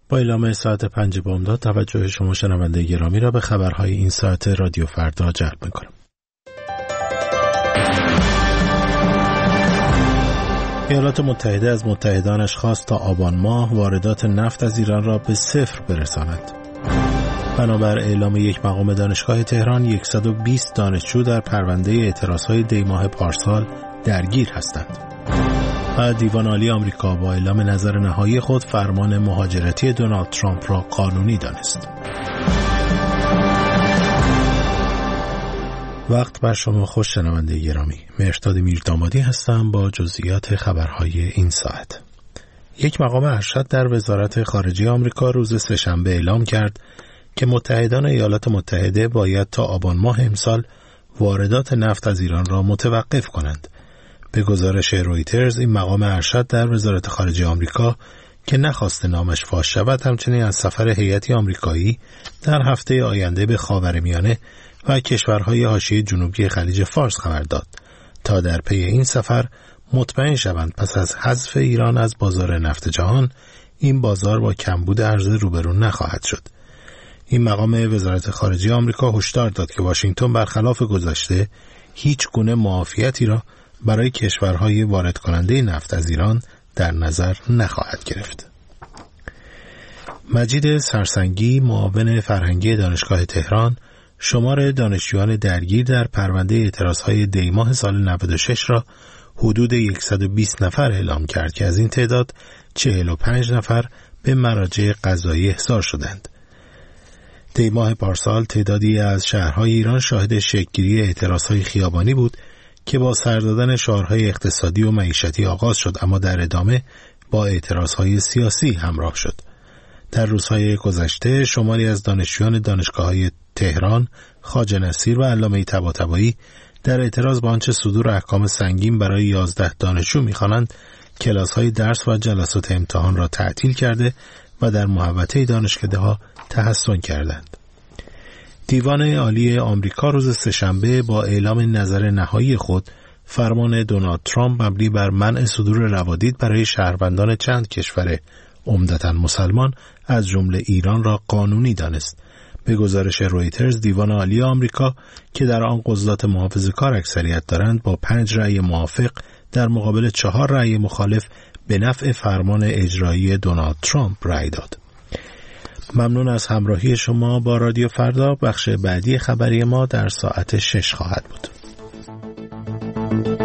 با اعلام ساعت 5 بامداد توجه شما شنونده گرامی را به خبرهای این ساعت رادیو فردا جلب می‌کنم. ایالات متحده از متحدانش خواست تا آبان ماه واردات نفت از ایران را به صفر برساند. بنابر اعلام یک مقام دانشگاه تهران 120 دانشجو در پرونده اعتراضهای دی‌ماه پارسال درگیر هستند. و دیوان عالی آمریکا با اعلام نظر نهایی خود فرمان مهاجرتی دونالد ترامپ را قانونی دانست. وقت بر شما خوش شنونده گرامی. مهرداد میردامادی هستم با جزئیات خبرهای این ساعت. یک مقام ارشد در وزارت خارجه آمریکا روز سه‌شنبه اعلام کرد که متحدان ایالات متحده باید تا آبان ماه امسال واردات نفت از ایران را متوقف کنند. به گزارش رویترز این مقام ارشد در وزارت خارجه آمریکا که نخواست نامش فاش شود همچنین از سفر هیئتی آمریکایی در هفته آینده به خاورمیانه و کشورهای حاشیه جنوبی خلیج فارس خبر داد تا در پی این سفر مطمئن شوند پس از حذف ایران از بازار نفت جهان این بازار با کمبود عرضه روبرو نخواهد شد. این مقام وزارت خارجه آمریکا هشدار داد که واشنگتن برخلاف گذشته هیچ گونه معافیتی را برای کشورهای وارد کننده نفت از ایران در نظر نخواهد گرفت. مجید سرسنگی معاون فرهنگی دانشگاه تهران شمار دانشجویان درگیر در پرونده اعتراضهای دی‌ماه سال 96 را حدود 120 نفر اعلام کرد که از این تعداد 45 نفر به مراجع قضایی احضار شدند. دی‌ماه پارسال تعدادی از شهرهای ایران شاهد شکل‌گیری اعتراضهای خیابانی بود که با سر دادن شعارهای اقتصادی و معیشتی آغاز شد اما در ادامه با اعتراضهای سیاسی همراه شد. در روزهای گذشته شماری از دانشجویان دانشگاه‌های تهران، خواجه نصیر و علامه طباطبایی در اعتراض به آنچه صدور احکام سنگین برای 11 دانشجو می‌خوانند کلاس‌های درس و جلسات امتحان را تعطیل کرده و در محوطه دانشکده‌ها تحصن کردند. دیوان عالی آمریکا روز سه‌شنبه با اعلام نظر نهایی خود فرمان دونالد ترامپ مبنی بر منع صدور روادید برای شهروندان چند کشور عمدتاً مسلمان از جمله ایران را قانونی دانست. به گزارش رویترز دیوان عالی آمریکا که در آن قضات محافظه‌کار اکثریت دارند با 5 رأی موافق در مقابل 4 رأی مخالف به نفع فرمان اجرایی دونالد ترامپ رأی داد. ممنون از همراهی شما با رادیو فردا. بخش بعدی خبری ما در ساعت 6 خواهد بود.